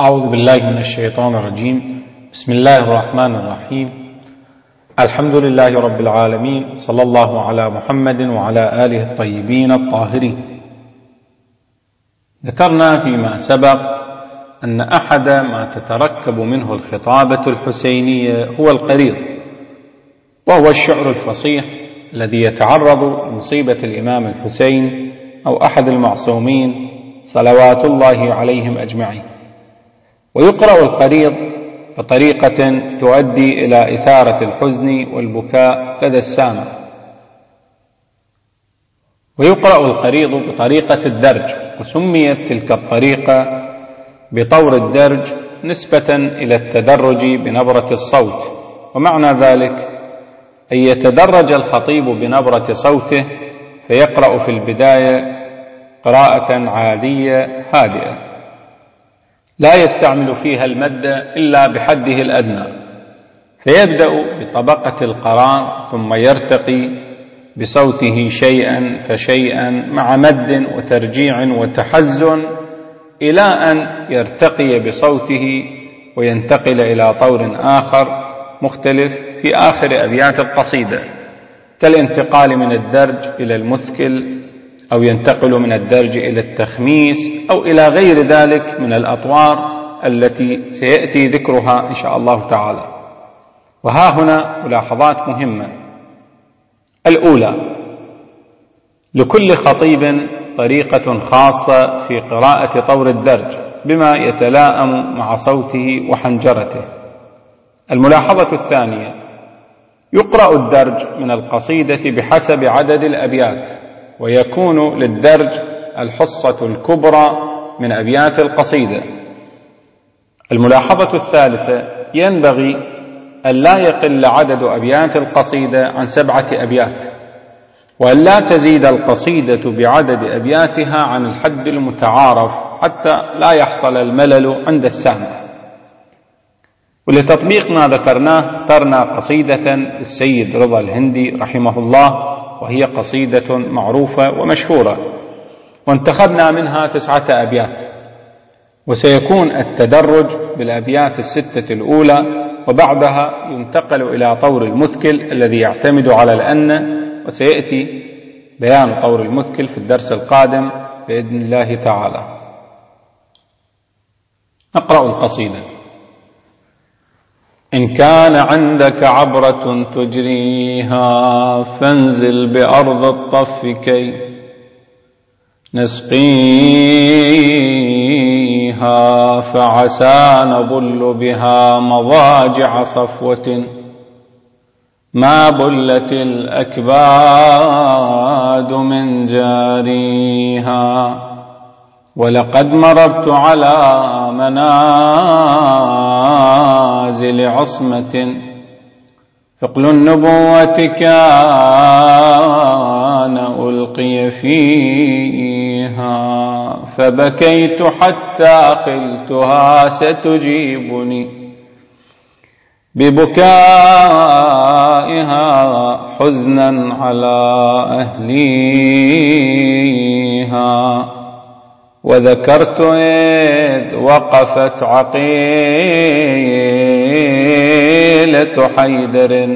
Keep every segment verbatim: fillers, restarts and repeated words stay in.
أعوذ بالله من الشيطان الرجيم. بسم الله الرحمن الرحيم. الحمد لله رب العالمين، صلى الله على محمد وعلى آله الطيبين الطاهرين. ذكرنا فيما سبق أن أحد ما تتركب منه الخطابة الحسينية هو القريض، وهو الشعر الفصيح الذي يتعرض لمصيبة الإمام الحسين أو أحد المعصومين صلوات الله عليهم أجمعين. ويقرأ القريض بطريقة تؤدي إلى إثارة الحزن والبكاء لدى السامع. ويقرأ القريض بطريقة الدرج، وسميت تلك الطريقة بطور الدرج نسبة إلى التدرج بنبرة الصوت، ومعنى ذلك أن يتدرج الخطيب بنبرة صوته فيقرأ في البداية قراءة عادية هادئة لا يستعمل فيها المد إلا بحده الأدنى، فيبدأ بطبقة القرار ثم يرتقي بصوته شيئا فشيئا مع مد وترجيع وتحزن إلى أن يرتقي بصوته وينتقل إلى طور آخر مختلف في آخر أبيات القصيدة، كالانتقال من الدرج إلى المثكل، أو ينتقل من الدرج إلى التخميس، أو إلى غير ذلك من الأطوار التي سيأتي ذكرها إن شاء الله تعالى. وها هنا ملاحظات مهمة. الأولى: لكل خطيب طريقة خاصة في قراءة طور الدرج بما يتلائم مع صوته وحنجرته. الملاحظة الثانية: يقرأ الدرج من القصيدة بحسب عدد الأبيات، ويكون للدرج الحصة الكبرى من أبيات القصيدة. الملاحظة الثالثة: ينبغي أن لا يقل عدد أبيات القصيدة عن سبعة أبيات، وأن لا تزيد القصيدة بعدد أبياتها عن الحد المتعارف حتى لا يحصل الملل عند السامع. ولتطبيق ما ذكرناه اخترنا قصيدة السيد رضا الهندي رحمه الله، وهي قصيدة معروفة ومشهورة، وانتخبنا منها تسعة أبيات، وسيكون التدرج بالأبيات الستة الأولى، وبعدها ينتقل إلى طور المثكل الذي يعتمد على الأن، وسيأتي بيان طور المثكل في الدرس القادم بإذن الله تعالى. نقرأ القصيدة. إن كان عندك عبرة تجريها فانزل بأرض الطف كي نسقيها، فعسى نبل بها مضاجع صفوة ما بلت الأكباد من جاريها. ولقد مررت على منازل عصمة ثقل النبوة كان ألقي فيها، فبكيت حتى خلتها ستجيبني ببكائها حزنا على أهليها. وذكرت إذ وقفت عقيلة حيدر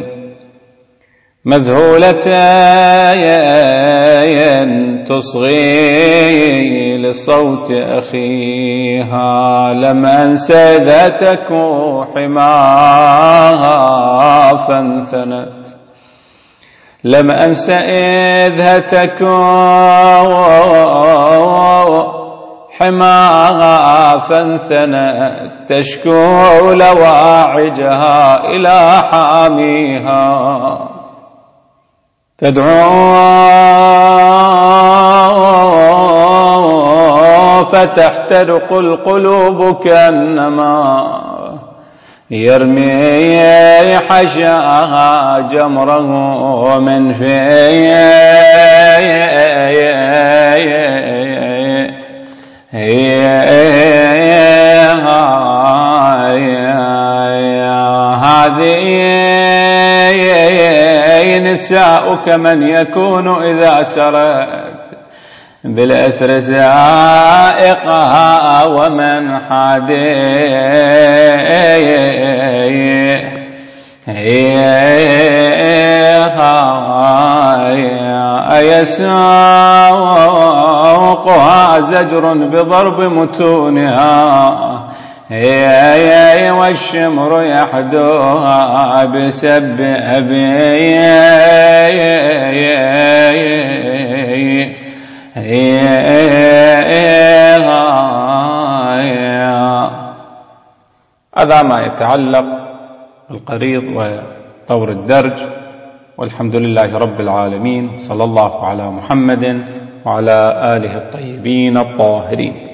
مذهولة تصغي لصوت أخيها. لم أنسى ذاتك حماها فانثنت، لم أنسى إذ هتك حماها فانثنت، تشكو لواعجها إلى حاميها، تدعو فتحترق القلوب كأنما يرمي حشاها جمره من هذه نساؤك من يكون إذا سرت بالأسر سائقها ومن حاديها يسوقها زجر بضرب متونها والشمر يحدوها بسب أبي هذا ما يتعلق بالقريض وطور الدرج. والحمد لله رب العالمين، صلى الله على محمد وعلى آله الطيبين الطاهرين.